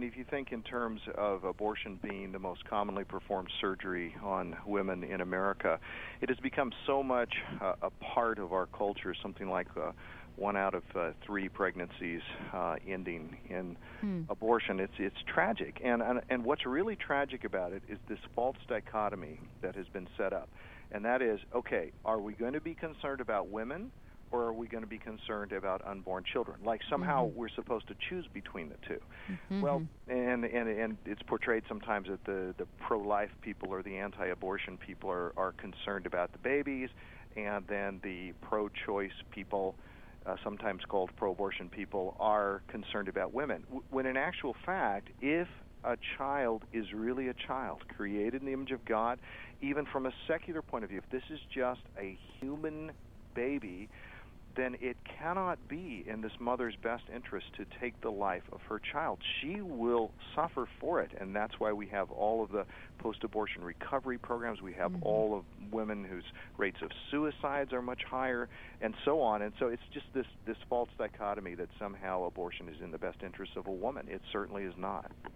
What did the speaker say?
mean, if you think in terms of abortion being the most commonly performed surgery on women in America, it has become so much a part of our culture, something like 1 out of 3 pregnancies ending in abortion. It's tragic, and what's really tragic about it is this false dichotomy that has been set up, and that is, okay, are we going to be concerned about women, or are we going to be concerned about unborn children? Like somehow we're supposed to choose between the two. Well, and it's portrayed sometimes that the pro-life people or the anti-abortion people are concerned about the babies, and then the pro-choice people, sometimes called pro-abortion people, are concerned about women. When in actual fact, if a child is really a child, created in the image of God, even from a secular point of view, if this is just a human baby, then it cannot be in this mother's best interest to take the life of her child. She will suffer for it, and that's why we have all of the post-abortion recovery programs. We have all of women whose rates of suicides are much higher, and so on. And so it's just this false dichotomy that somehow abortion is in the best interest of a woman. It certainly is not.